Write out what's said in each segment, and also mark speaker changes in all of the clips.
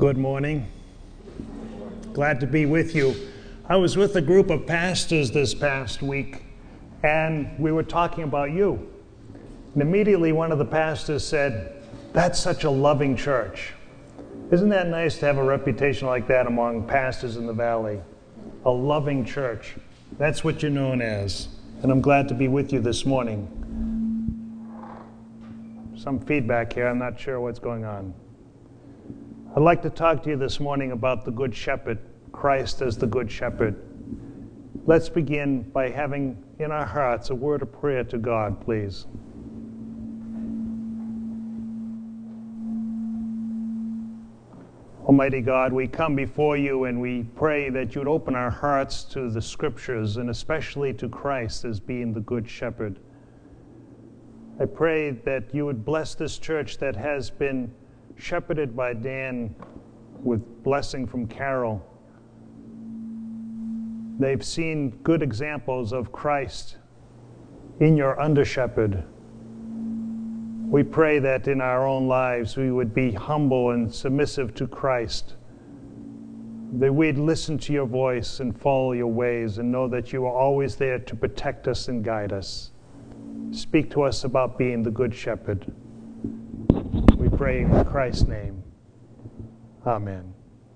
Speaker 1: Good morning. Glad to be with you. I was with a group of pastors this past week, and we were talking about you. And immediately one of the pastors said, "That's such a loving church." Isn't that nice to have a reputation like that among pastors in the valley? A loving church. That's what you're known as. And I'm glad to be with you this morning. Some feedback here. I'm not sure what's going on. I'd like to talk to you this morning about the Good Shepherd, Christ as the Good Shepherd. Let's begin by having in our hearts a word of prayer to God, please. Almighty God, we come before you and we pray that you would open our hearts to the Scriptures and especially to Christ as being the Good Shepherd. I pray that you would bless this church that has been shepherded by Dan with blessing from Carol. They've seen good examples of Christ in your under-shepherd. We pray that in our own lives we would be humble and submissive to Christ, that we'd listen to your voice and follow your ways and know that you are always there to protect us and guide us. Speak to us about being the Good Shepherd. We pray in Christ's name. Amen.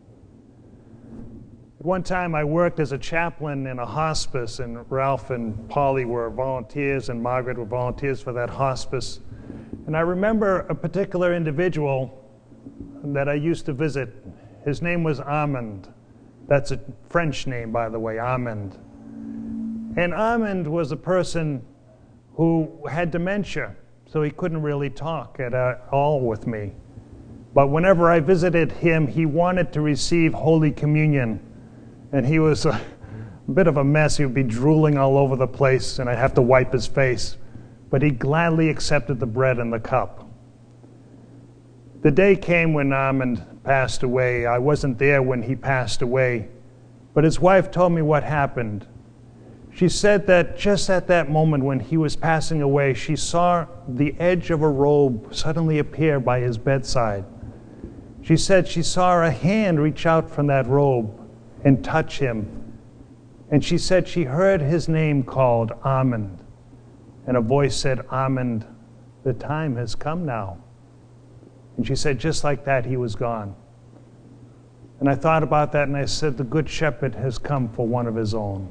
Speaker 1: At one time I worked as a chaplain in a hospice, and Ralph and Polly were volunteers and Margaret were volunteers for that hospice. And I remember a particular individual that I used to visit. His name was Armand. That's a French name, by the way, Armand. And Armand was a person who had dementia, so he couldn't really talk at all with me. But whenever I visited him, he wanted to receive Holy Communion. And he was a bit of a mess. He would be drooling all over the place, and I'd have to wipe his face. But he gladly accepted the bread and the cup. The day came when Armand passed away. I wasn't there when he passed away, but his wife told me what happened. She said that just at that moment when he was passing away, she saw the edge of a robe suddenly appear by his bedside. She said she saw a hand reach out from that robe and touch him. And she said she heard his name called Armand. And a voice said, "Armand, the time has come now." And she said, just like that, he was gone. And I thought about that and I said, the Good Shepherd has come for one of his own.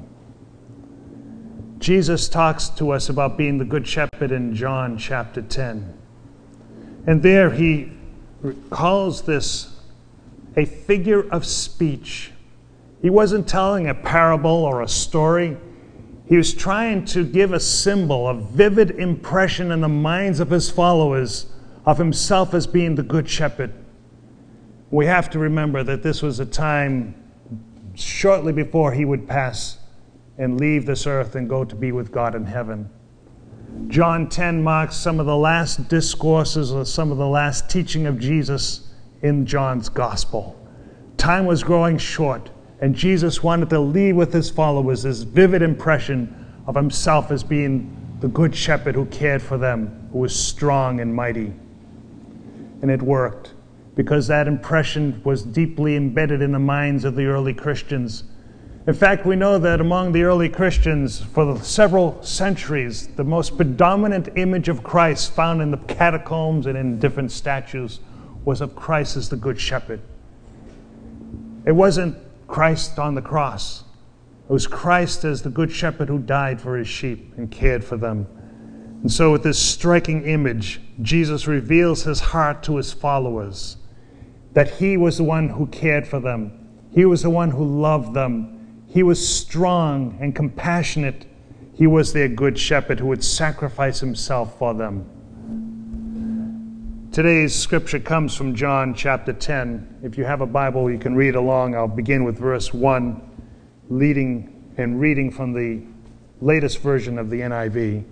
Speaker 1: Jesus talks to us about being the Good Shepherd in John chapter 10. And there he calls this a figure of speech. He wasn't telling a parable or a story. He was trying to give a symbol, a vivid impression in the minds of his followers of himself as being the Good Shepherd. We have to remember that this was a time shortly before he would pass and leave this earth and go to be with God in heaven. John 10 marks some of the last discourses or some of the last teaching of Jesus in John's gospel. Time was growing short, and Jesus wanted to leave with his followers this vivid impression of himself as being the Good Shepherd who cared for them, who was strong and mighty. And it worked, because that impression was deeply embedded in the minds of the early Christians. In fact, we know that among the early Christians, for several centuries, the most predominant image of Christ found in the catacombs and in different statues was of Christ as the Good Shepherd. It wasn't Christ on the cross. It was Christ as the Good Shepherd who died for his sheep and cared for them. And so with this striking image, Jesus reveals his heart to his followers, that he was the one who cared for them. He was the one who loved them. He was strong and compassionate. He was their Good Shepherd who would sacrifice himself for them. Today's scripture comes from John chapter 10. If you have a Bible, you can read along. I'll begin with verse 1, reading from the latest version of the NIV.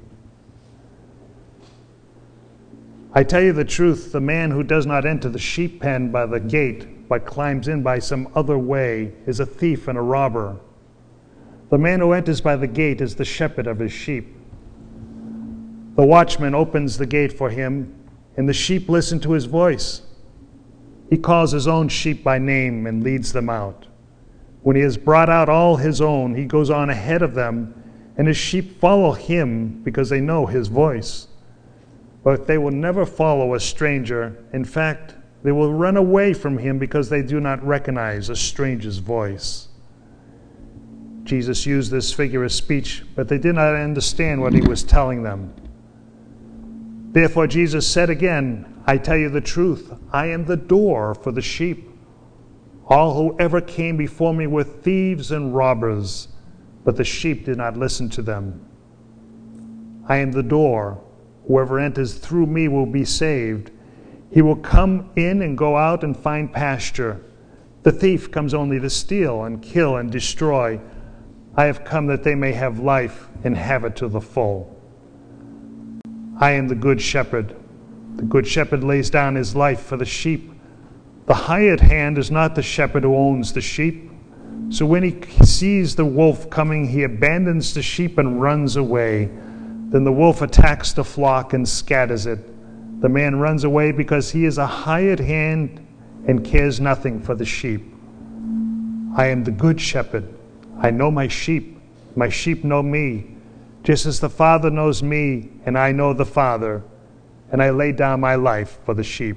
Speaker 1: I tell you the truth, the man who does not enter the sheep pen by the gate, but climbs in by some other way, is a thief and a robber. The man who enters by the gate is the shepherd of his sheep. The watchman opens the gate for him, and the sheep listen to his voice. He calls his own sheep by name and leads them out. When he has brought out all his own, he goes on ahead of them, and his sheep follow him because they know his voice. But they will never follow a stranger. In fact, they will run away from him because they do not recognize a stranger's voice. Jesus used this figure of speech, but they did not understand what he was telling them. Therefore Jesus said again, I tell you the truth, I am the door for the sheep. All who ever came before me were thieves and robbers, but the sheep did not listen to them. I am the door. Whoever enters through me will be saved. He will come in and go out and find pasture. The thief comes only to steal and kill and destroy. I have come that they may have life and have it to the full. I am the good shepherd. The good shepherd lays down his life for the sheep. The hired hand is not the shepherd who owns the sheep. So when he sees the wolf coming, he abandons the sheep and runs away. Then the wolf attacks the flock and scatters it. The man runs away because he is a hired hand and cares nothing for the sheep. I am the good shepherd. I know my sheep. My sheep know me, just as the Father knows me, and I know the Father, and I lay down my life for the sheep.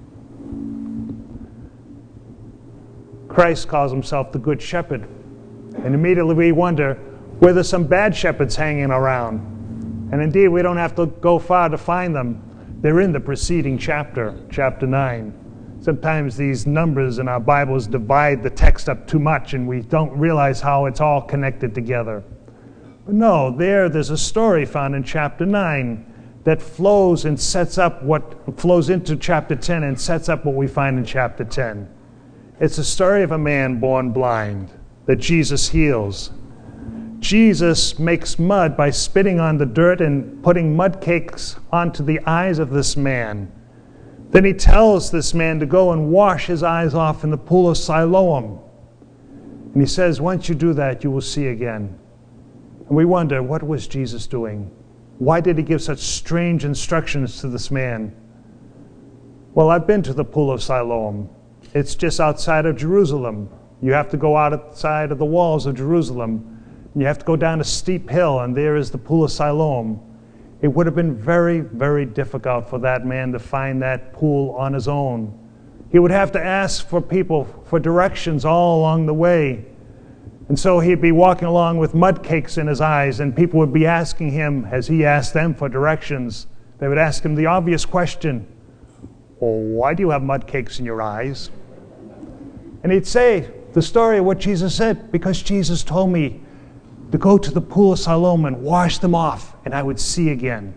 Speaker 1: Christ calls himself the Good Shepherd, and immediately we wonder whether some bad shepherds hanging around. And indeed, we don't have to go far to find them. They're in the preceding chapter, chapter 9. Sometimes these numbers in our Bibles divide the text up too much, and we don't realize how it's all connected together. But no, there's a story found in chapter 9 that flows and sets up what flows into chapter 10 and sets up what we find in chapter 10. It's the story of a man born blind that Jesus heals. Jesus makes mud by spitting on the dirt and putting mud cakes onto the eyes of this man. Then he tells this man to go and wash his eyes off in the pool of Siloam. And he says, once you do that, you will see again. And we wonder, what was Jesus doing? Why did he give such strange instructions to this man? Well, I've been to the pool of Siloam. It's just outside of Jerusalem. You have to go outside of the walls of Jerusalem. You have to go down a steep hill, and there is the pool of Siloam. It would have been very, very difficult for that man to find that pool on his own. He would have to ask for people for directions all along the way. And so he'd be walking along with mud cakes in his eyes, and people would be asking him, as he asked them for directions, they would ask him the obvious question, well, why do you have mud cakes in your eyes? And he'd say the story of what Jesus said, because Jesus told me to go to the pool of Siloam and wash them off, and I would see again.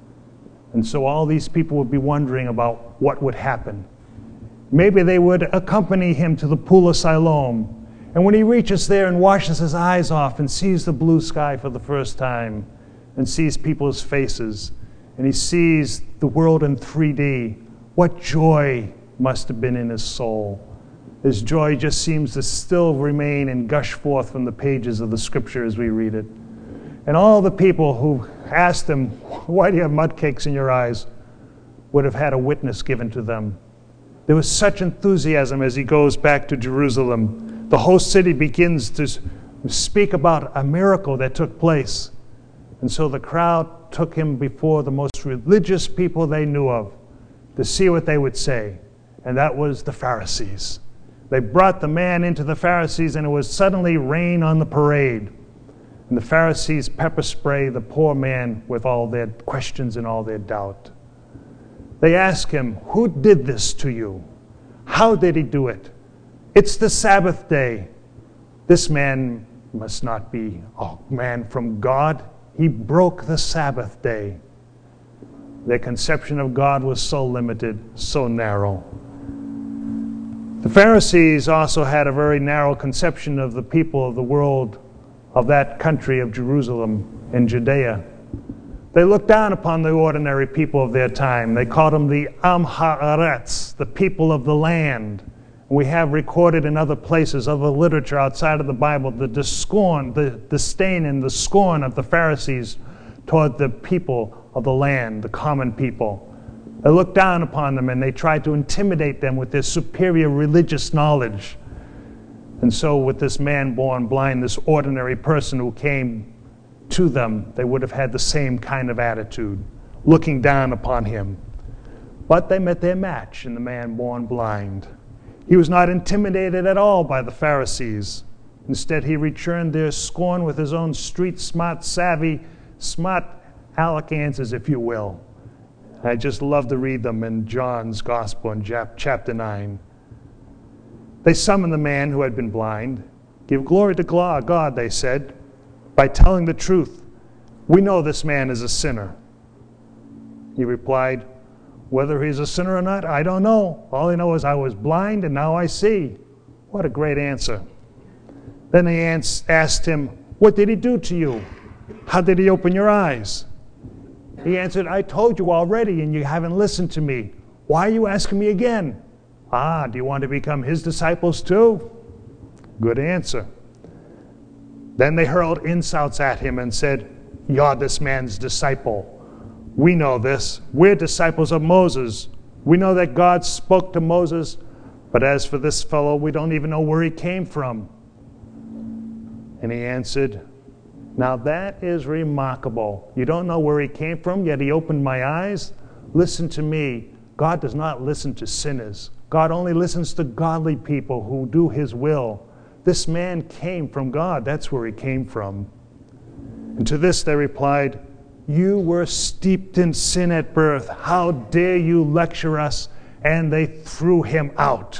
Speaker 1: And so all these people would be wondering about what would happen. Maybe they would accompany him to the pool of Siloam. And when he reaches there and washes his eyes off and sees the blue sky for the first time, and sees people's faces, and he sees the world in 3D, what joy must have been in his soul. His joy just seems to still remain and gush forth from the pages of the scripture as we read it. And all the people who asked him, why do you have mud cakes in your eyes, would have had a witness given to them. There was such enthusiasm as he goes back to Jerusalem. The whole city begins to speak about a miracle that took place. And so the crowd took him before the most religious people they knew of to see what they would say. And that was the Pharisees. They brought the man into the Pharisees, and it was suddenly rain on the parade. And the Pharisees pepper spray the poor man with all their questions and all their doubt. They ask him, who did this to you? How did he do it? It's the Sabbath day. This man must not be a man from God. He broke the Sabbath day. Their conception of God was so limited, so narrow. The Pharisees also had a very narrow conception of the people of the world, of that country of Jerusalem and Judea. They looked down upon the ordinary people of their time. They called them the Am Haaretz, the people of the land. And we have recorded in other places, other literature outside of the Bible, the disdain and the scorn of the Pharisees toward the people of the land, the common people. They looked down upon them and they tried to intimidate them with their superior religious knowledge. And so with this man born blind, this ordinary person who came to them, they would have had the same kind of attitude, looking down upon him. But they met their match in the man born blind. He was not intimidated at all by the Pharisees. Instead, he returned their scorn with his own street smart, savvy, smart aleck answers, if you will. I just love to read them in John's Gospel in chapter 9. They summoned the man who had been blind. Give glory to God, they said, by telling the truth. We know this man is a sinner. He replied, whether he's a sinner or not, I don't know. All I know is I was blind and now I see. What a great answer. Then they asked him, what did he do to you? How did he open your eyes? He answered, I told you already and you haven't listened to me. Why are you asking me again? Do you want to become his disciples too? Good answer. Then they hurled insults at him and said, you're this man's disciple. We know this. We're disciples of Moses. We know that God spoke to Moses, but as for this fellow, we don't even know where he came from. And he answered, now that is remarkable. You don't know where he came from, yet he opened my eyes? Listen to me. God does not listen to sinners. God only listens to godly people who do his will. This man came from God. That's where he came from. And to this they replied, you were steeped in sin at birth. How dare you lecture us? And they threw him out.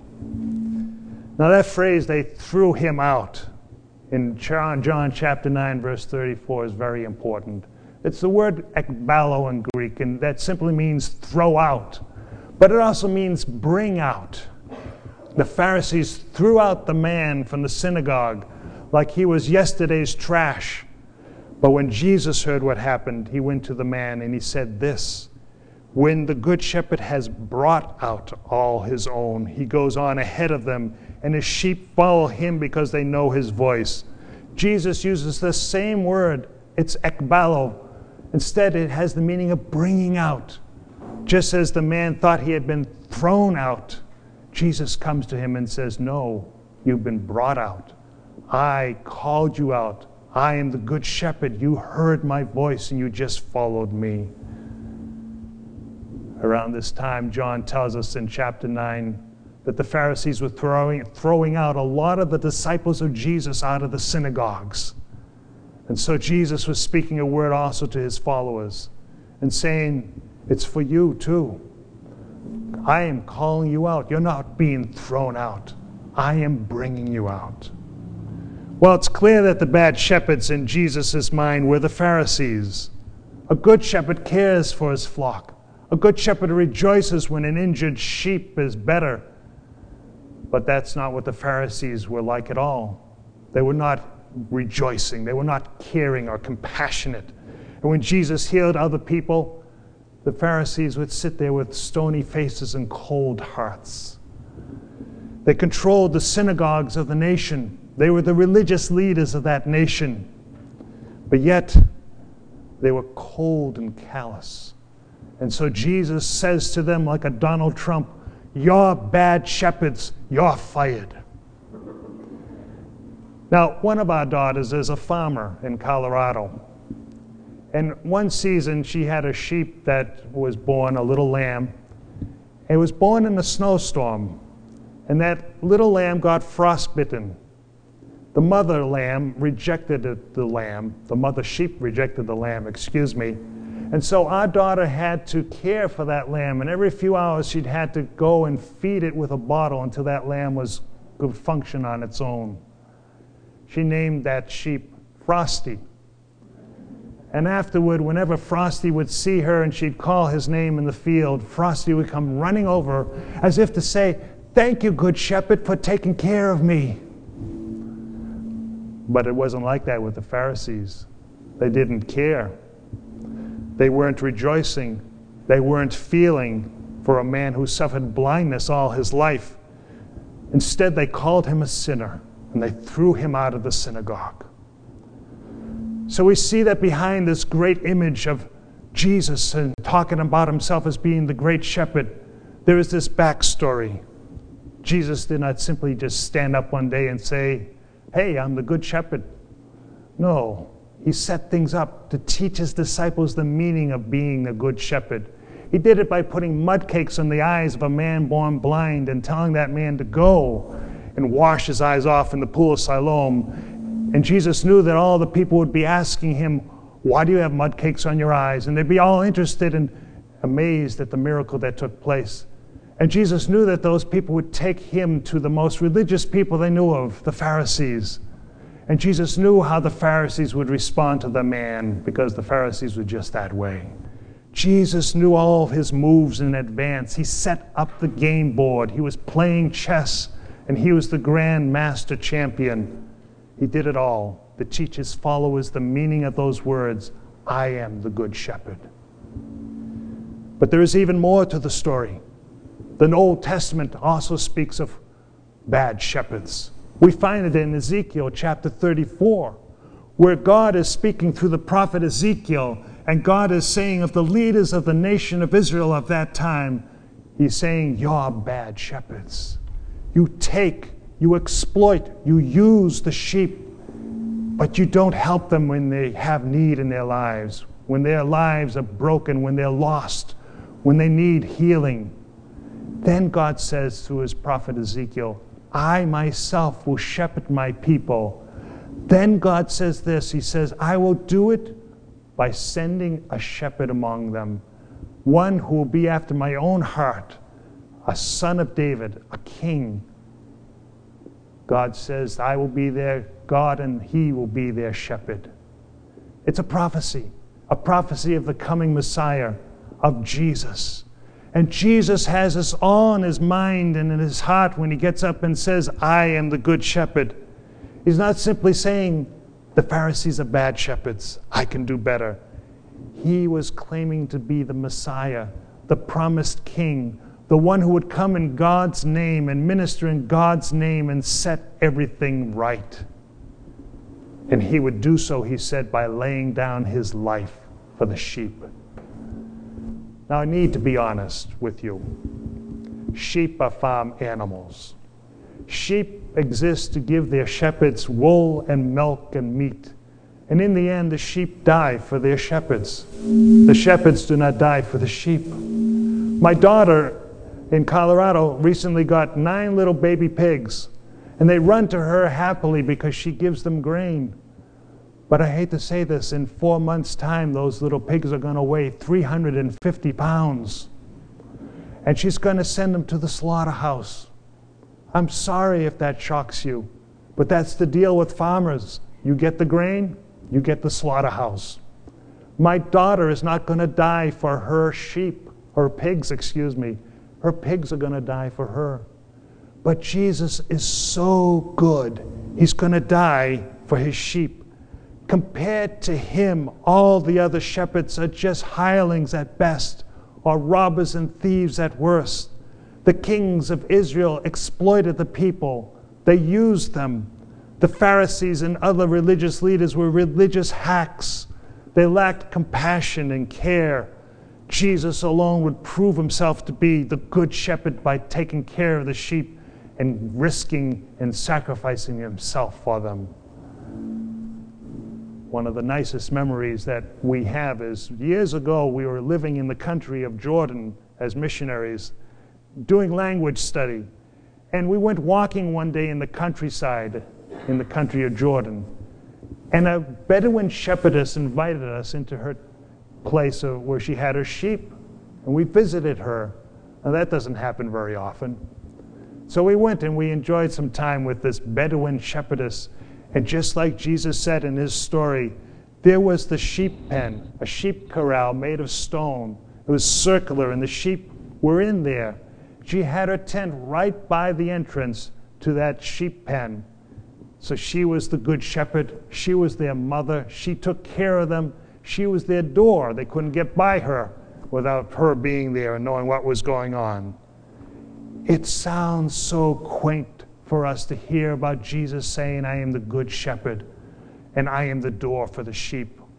Speaker 1: Now that phrase, they threw him out, in John chapter 9, verse 34 is very important. It's the word ekbalo in Greek, and that simply means throw out. But it also means bring out. The Pharisees threw out the man from the synagogue like he was yesterday's trash. But when Jesus heard what happened, he went to the man and he said this, when the good shepherd has brought out all his own, he goes on ahead of them, and his sheep follow him because they know his voice. Jesus uses the same word. It's ekbalo. Instead, it has the meaning of bringing out. Just as the man thought he had been thrown out, Jesus comes to him and says, no, you've been brought out. I called you out. I am the good shepherd. You heard my voice and you just followed me. Around this time, John tells us in chapter 9 that the Pharisees were throwing out a lot of the disciples of Jesus out of the synagogues. And so Jesus was speaking a word also to his followers and saying, it's for you too. I am calling you out. You're not being thrown out. I am bringing you out. Well, it's clear that the bad shepherds in Jesus' mind were the Pharisees. A good shepherd cares for his flock. A good shepherd rejoices when an injured sheep is better. But that's not what the Pharisees were like at all. They were not rejoicing. They were not caring or compassionate. And when Jesus healed other people, the Pharisees would sit there with stony faces and cold hearts. They controlled the synagogues of the nation. They were the religious leaders of that nation. But yet, they were cold and callous. And so Jesus says to them like a Donald Trump, you're bad shepherds, you're fired. Now, one of our daughters is a farmer in Colorado. And one season, she had a sheep that was born, a little lamb. It was born in a snowstorm. And that little lamb got frostbitten. The mother lamb rejected the lamb. The mother sheep rejected the lamb, excuse me. And so our daughter had to care for that lamb. And every few hours, she'd had to go and feed it with a bottle until that lamb could function on its own. She named that sheep Frosty. And afterward, whenever Frosty would see her and she'd call his name in the field, Frosty would come running over as if to say, thank you, good shepherd, for taking care of me. But it wasn't like that with the Pharisees. They didn't care. They weren't rejoicing. They weren't feeling for a man who suffered blindness all his life. Instead, they called him a sinner, and they threw him out of the synagogue. So we see that behind this great image of Jesus and talking about himself as being the great shepherd, there is this backstory. Jesus did not simply just stand up one day and say, "Hey, I'm the good shepherd." No, he set things up to teach his disciples the meaning of being a good shepherd. He did it by putting mud cakes on the eyes of a man born blind and telling that man to go and wash his eyes off in the pool of Siloam. And Jesus knew that all the people would be asking him, "Why do you have mud cakes on your eyes?" And they'd be all interested and amazed at the miracle that took place. And Jesus knew that those people would take him to the most religious people they knew of, the Pharisees. And Jesus knew how the Pharisees would respond to the man, because the Pharisees were just that way. Jesus knew all of his moves in advance. He set up the game board. He was playing chess, and he was the grand master champion. He did it all to teach his followers the meaning of those words, "I am the good shepherd." But there is even more to the story. The Old Testament also speaks of bad shepherds. We find it in Ezekiel chapter 34, where God is speaking through the prophet Ezekiel, and God is saying of the leaders of the nation of Israel of that time, he's saying, "You're bad shepherds. You take, you exploit, you use the sheep, but you don't help them when they have need in their lives, when their lives are broken, when they're lost, when they need healing." Then God says through his prophet Ezekiel, "I myself will shepherd my people." Then God says this, he says, "I will do it by sending a shepherd among them, one who will be after my own heart, a son of David, a king." God says, "I will be their God and he will be their shepherd." It's a prophecy of the coming Messiah, of Jesus. And Jesus has us all in his mind and in his heart when he gets up and says, "I am the good shepherd." He's not simply saying, "The Pharisees are bad shepherds, I can do better." He was claiming to be the Messiah, the promised king, the one who would come in God's name and minister in God's name and set everything right. And he would do so, he said, by laying down his life for the sheep. Now, I need to be honest with you. Sheep are farm animals. Sheep exist to give their shepherds wool and milk and meat. And in the end, the sheep die for their shepherds. The shepherds do not die for the sheep. My daughter in Colorado recently got 9 little baby pigs, and they run to her happily because she gives them grain. But I hate to say this, in 4 months' time, those little pigs are going to weigh 350 pounds. And she's going to send them to the slaughterhouse. I'm sorry if that shocks you, but that's the deal with farmers. You get the grain, you get the slaughterhouse. My daughter is not going to die for her pigs. Her pigs are going to die for her. But Jesus is so good. He's going to die for his sheep. Compared to him, all the other shepherds are just hirelings at best, or robbers and thieves at worst. The kings of Israel exploited the people. They used them. The Pharisees and other religious leaders were religious hacks. They lacked compassion and care. Jesus alone would prove himself to be the good shepherd by taking care of the sheep and risking and sacrificing himself for them. One of the nicest memories that we have is years ago we were living in the country of Jordan as missionaries, doing language study. And we went walking one day in the countryside in the country of Jordan. And a Bedouin shepherdess invited us into her place where she had her sheep. And we visited her. Now that doesn't happen very often. So we went and we enjoyed some time with this Bedouin shepherdess. And just like Jesus said in his story, there was the sheep pen, a sheep corral made of stone. It was circular and the sheep were in there. She had her tent right by the entrance to that sheep pen. So she was the good shepherd. She was their mother. She took care of them. She was their door. They couldn't get by her without her being there and knowing what was going on. It sounds so quaint for us to hear about Jesus saying, "I am the good shepherd, and I am the door for the sheep."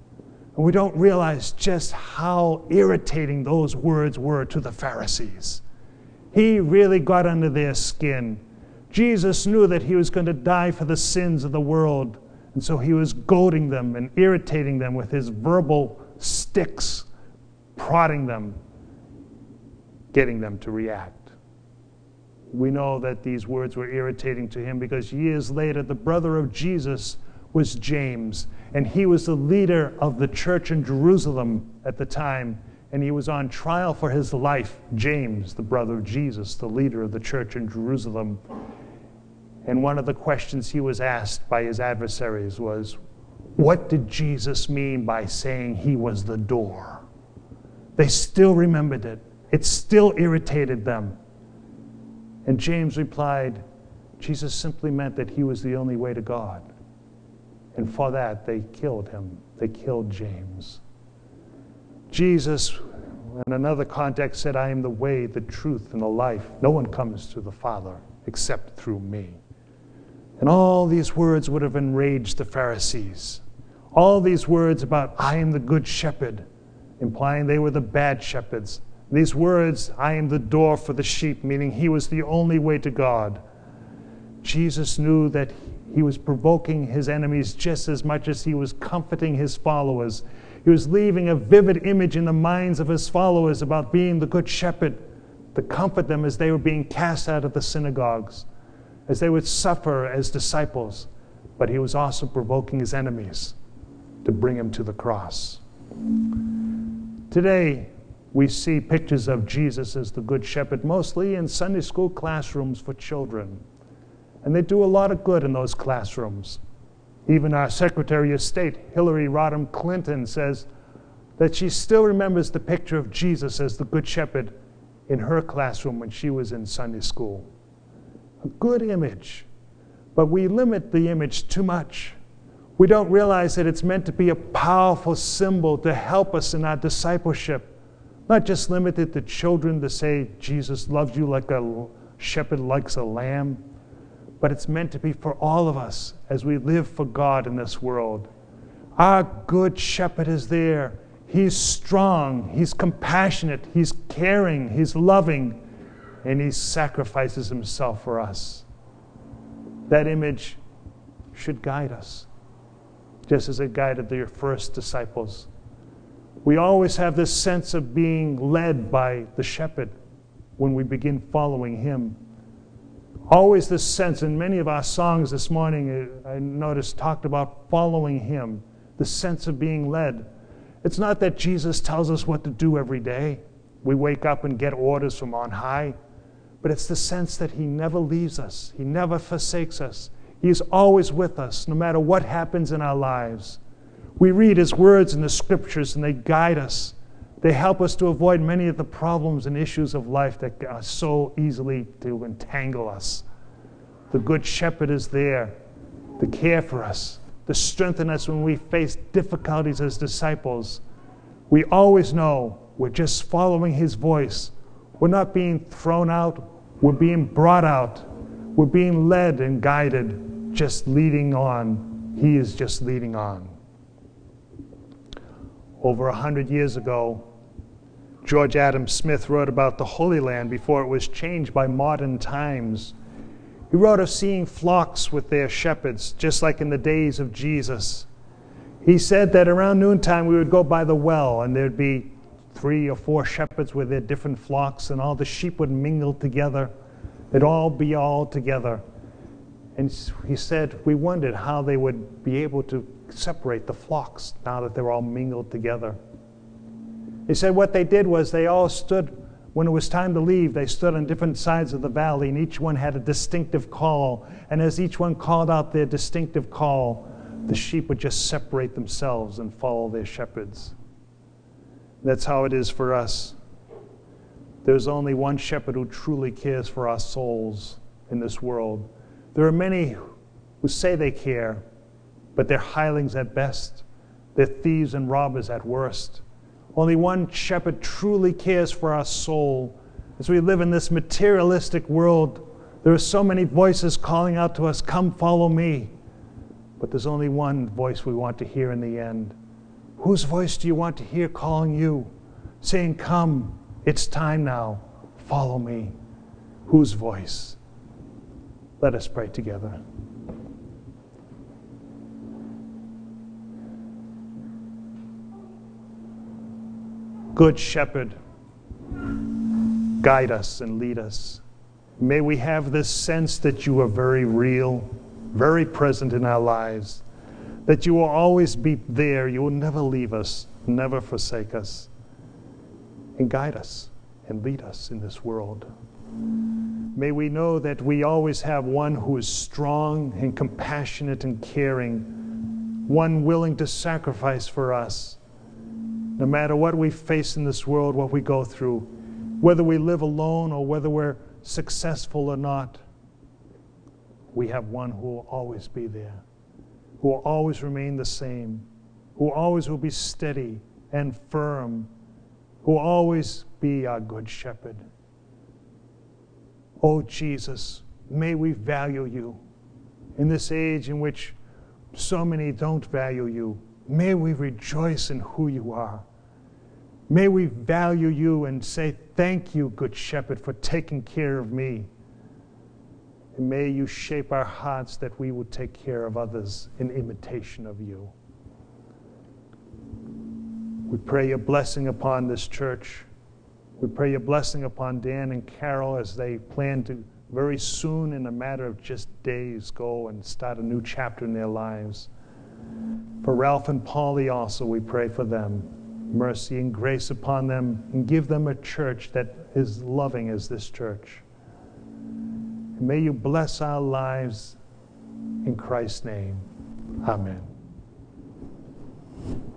Speaker 1: And we don't realize just how irritating those words were to the Pharisees. He really got under their skin. Jesus knew that he was going to die for the sins of the world, and so he was goading them and irritating them with his verbal sticks, prodding them, getting them to react. We know that these words were irritating to him because years later, the brother of Jesus was James, and he was the leader of the church in Jerusalem at the time, and he was on trial for his life. James, the brother of Jesus, the leader of the church in Jerusalem. And one of the questions he was asked by his adversaries was, what did Jesus mean by saying he was the door? They still remembered it. It still irritated them. And James replied, Jesus simply meant that he was the only way to God. And for that, they killed him. They killed James. Jesus, in another context, said, I am the way, the truth, and the life. No one comes to the Father except through me. And all these words would have enraged the Pharisees. All these words about, I am the good shepherd, implying they were the bad shepherds. These words, I am the door for the sheep, meaning he was the only way to God. Jesus knew that he was provoking his enemies just as much as he was comforting his followers. He was leaving a vivid image in the minds of his followers about being the good shepherd to comfort them as they were being cast out of the synagogues, as they would suffer as disciples. But he was also provoking his enemies to bring him to the cross. Today, we see pictures of Jesus as the Good Shepherd, mostly in Sunday school classrooms for children. And they do a lot of good in those classrooms. Even our Secretary of State, Hillary Rodham Clinton, says that she still remembers the picture of Jesus as the Good Shepherd in her classroom when she was in Sunday school. A good image, but we limit the image too much. We don't realize that it's meant to be a powerful symbol to help us in our discipleship. Not just limited to children to say, Jesus loves you like a shepherd likes a lamb, but it's meant to be for all of us as we live for God in this world. Our good shepherd is there. He's strong, he's compassionate, he's caring, he's loving, and he sacrifices himself for us. That image should guide us, just as it guided the first disciples. We always have this sense of being led by the shepherd when we begin following him. Always this sense, in many of our songs this morning, I noticed talked about following him, the sense of being led. It's not that Jesus tells us what to do every day. We wake up and get orders from on high. But it's the sense that he never leaves us. He never forsakes us. He is always with us, no matter what happens in our lives. We read his words in the scriptures and they guide us. They help us to avoid many of the problems and issues of life that are so easily to entangle us. The Good Shepherd is there to care for us, to strengthen us when we face difficulties as disciples. We always know we're just following his voice. We're not being thrown out. We're being brought out. We're being led and guided, just leading on. He is just leading on. Over 100 years ago, George Adam Smith wrote about the Holy Land before it was changed by modern times. He wrote of seeing flocks with their shepherds, just like in the days of Jesus. He said that around noontime we would go by the well, and there'd be 3 or 4 shepherds with their different flocks, and all the sheep would mingle together. They'd all be all together. And he said, we wondered how they would be able to separate the flocks now that they're all mingled together. He said what they did was they all stood, when it was time to leave, they stood on different sides of the valley, and each one had a distinctive call. And as each one called out their distinctive call, the sheep would just separate themselves and follow their shepherds. That's how it is for us. There's only one shepherd who truly cares for our souls in this world. There are many who say they care, but they're hirelings at best. They're thieves and robbers at worst. Only one shepherd truly cares for our soul. As we live in this materialistic world, there are so many voices calling out to us, come follow me. But there's only one voice we want to hear in the end. Whose voice do you want to hear calling you, saying, come, it's time now, follow me? Whose voice? Let us pray together. Good Shepherd, guide us and lead us. May we have this sense that you are very real, very present in our lives, that you will always be there. You will never leave us, never forsake us, and guide us and lead us in this world. May we know that we always have one who is strong and compassionate and caring, one willing to sacrifice for us. No matter what we face in this world, what we go through, whether we live alone or whether we're successful or not, we have one who will always be there, who will always remain the same, who always will be steady and firm, who will always be our good shepherd. Oh, Jesus, may we value you. In this age in which so many don't value you, may we rejoice in who you are. May we value you and say, thank you, good shepherd, for taking care of me. And may you shape our hearts that we would take care of others in imitation of you. We pray your blessing upon this church. We pray your blessing upon Dan and Carol as they plan to very soon, in a matter of just days, go and start a new chapter in their lives. For Ralph and Polly also, we pray for them. Mercy and grace upon them, and give them a church that is loving as this church. And may you bless our lives in Christ's name. Amen.